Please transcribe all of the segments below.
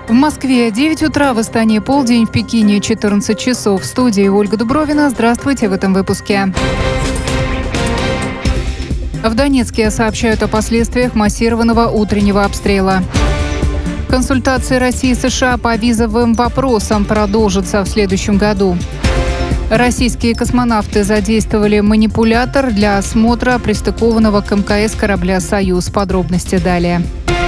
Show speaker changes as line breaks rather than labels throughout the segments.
В Москве 9 утра, в Астане полдень, в Пекине 14 часов. В студии Ольга Дубровина. Здравствуйте в этом выпуске. В Донецке сообщают о последствиях массированного утреннего обстрела. Консультации России и США по визовым вопросам продолжатся в следующем году. Российские космонавты задействовали манипулятор для осмотра пристыкованного к МКС корабля «Союз». Подробности далее.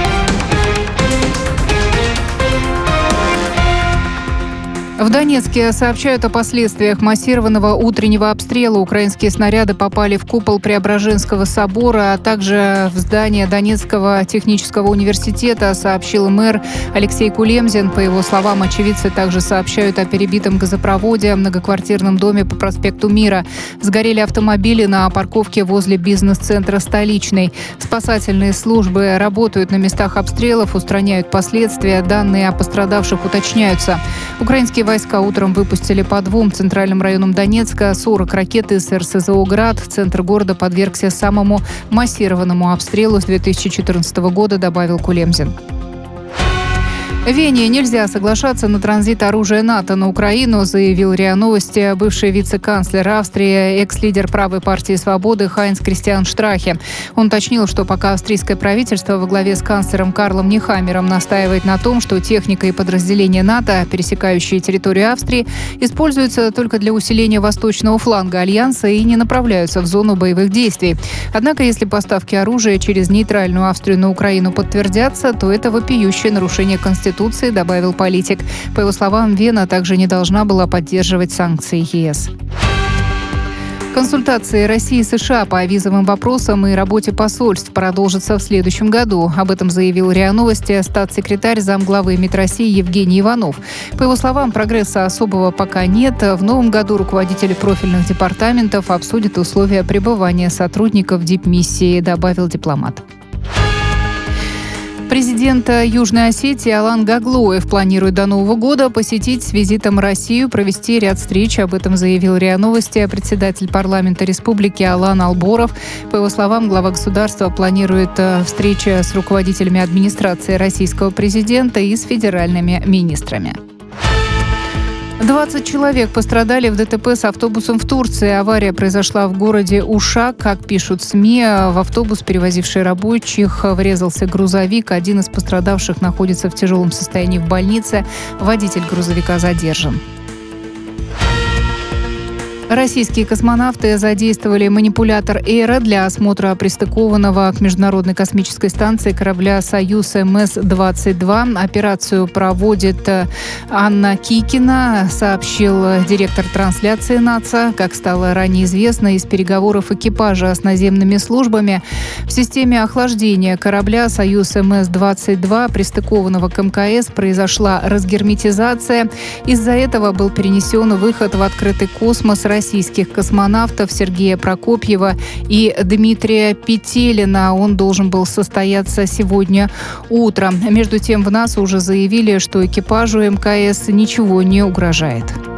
В Донецке сообщают о последствиях массированного утреннего обстрела. Украинские снаряды попали в купол Преображенского собора, а также в здание Донецкого технического университета, сообщил мэр Алексей Кулемзин. По его словам, очевидцы также сообщают о перебитом газопроводе в многоквартирном доме по проспекту Мира. Сгорели автомобили на парковке возле бизнес-центра «Столичный». Спасательные службы работают на местах обстрелов, устраняют последствия. Данные о пострадавших уточняются. Украинские войска утром выпустили по 2 центральным районам Донецка 40 ракет из РСЗО «Град». Центр города подвергся самому массированному обстрелу с 2014 года, добавил Кулемзин. В Вене нельзя соглашаться на транзит оружия НАТО на Украину, заявил РИА Новости бывший вице-канцлер Австрии, экс-лидер правой партии «Свободы» Хайнц Кристиан Штрахе. Он уточнил, что пока австрийское правительство во главе с канцлером Карлом Нехаммером настаивает на том, что техника и подразделения НАТО, пересекающие территорию Австрии, используются только для усиления восточного фланга Альянса и не направляются в зону боевых действий. Однако, если поставки оружия через нейтральную Австрию на Украину подтвердятся, то это вопиющее нарушение Конституции, добавил политик. По его словам, Вена также не должна была поддерживать санкции ЕС. Консультации России и США по визовым вопросам и работе посольств продолжатся в следующем году. Об этом заявил РИА Новости статс-секретарь замглавы МИД России Евгений Иванов. По его словам, прогресса особого пока нет. В новом году руководители профильных департаментов обсудят условия пребывания сотрудников дипмиссии, добавил дипломат. Президент Южной Осетии Алан Гаглоев планирует до Нового года посетить с визитом Россию, провести ряд встреч. Об этом заявил РИА Новости председатель парламента республики Алан Алборов. По его словам, глава государства планирует встречи с руководителями администрации российского президента и с федеральными министрами. 20 человек пострадали в ДТП с автобусом в Турции. Авария произошла в городе Ушак. Как пишут СМИ, в автобус, перевозивший рабочих, врезался грузовик. Один из пострадавших находится в тяжелом состоянии в больнице. Водитель грузовика задержан. Российские космонавты задействовали манипулятор «Эра» для осмотра пристыкованного к Международной космической станции корабля «Союз» МС-22. Операцию проводит Анна Кикина, сообщил директор трансляции НАЦА. Как стало ранее известно из переговоров экипажа с наземными службами, в системе охлаждения корабля «Союз» МС-22, пристыкованного к МКС, произошла разгерметизация. Из-за этого был перенесен выход в открытый космос российских космонавтов Сергея Прокопьева и Дмитрия Петелина. Он должен был состояться сегодня утром. Между тем, в НАСА уже заявили, что экипажу МКС ничего не угрожает.